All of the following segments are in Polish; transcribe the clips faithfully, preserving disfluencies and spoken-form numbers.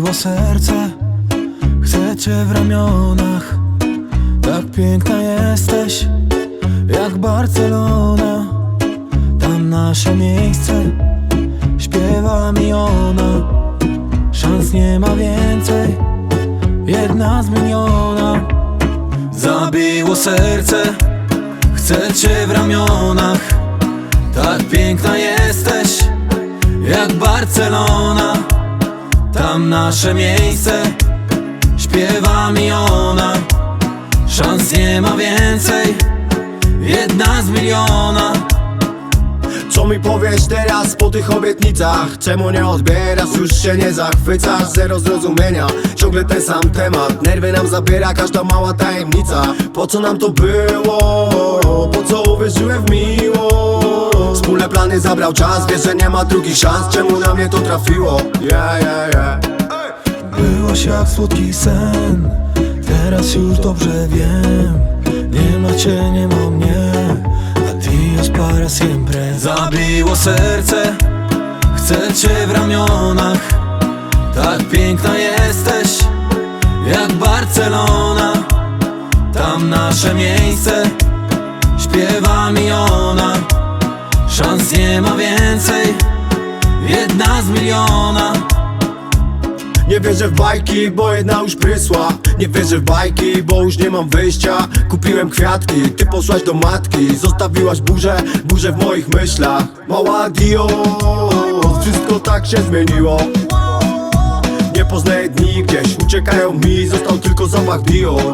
Zabiło serce, chcę cię w ramionach. Tak piękna jesteś, jak Barcelona. Tam nasze miejsce, śpiewa mi ona. Szans nie ma więcej, jedna z miliona. Zabiło serce, chcę cię w ramionach. Tak piękna jesteś, jak Barcelona. Tam nasze miejsce, śpiewa mi ona. Szans nie ma więcej, jedna z miliona. Co mi powiesz teraz po tych obietnicach? Czemu nie odbierasz, już się nie zachwycasz? Zero zrozumienia, ciągle ten sam temat. Nerwy nam zabiera każda mała tajemnica. Po co nam to było? Po co uwierzyłem w miłość? Wspólne plany zabrał czas, wiesz, że nie ma drugich szans. Czemu na mnie to trafiło? Yeah, yeah, yeah. Byłaś jak słodki sen, teraz już dobrze wiem. Nie ma cię, nie ma mnie, adios para siempre. Zabiło serce, chcę cię w ramionach. Tak piękna jesteś, jak Barcelona. Tam nasze miejsce, śpiewa mi ona. Szans nie ma więcej, jedna z miliona. Nie wierzę w bajki, bo jedna już prysła. Nie wierzę w bajki, bo już nie mam wyjścia. Kupiłem kwiatki, ty poszłaś do matki. Zostawiłaś burzę, burzę w moich myślach. Mała adios, wszystko tak się zmieniło. Nie poznaję dni, gdzieś uciekają mi. Został tylko zapach Dior.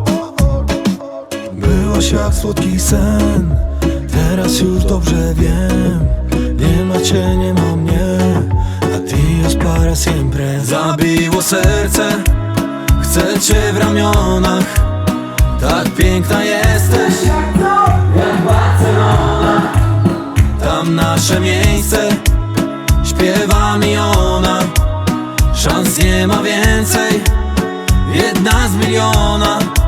Byłaś jak słodki sen, teraz już dobrze wiem. Nie ma cię, nie ma mnie, adios para siempre. Zabiło serce, chcę cię w ramionach. Tak piękna jesteś, jak Barcelona. Tam nasze miejsce, śpiewa mi ona. Szans nie ma więcej, jedna z miliona.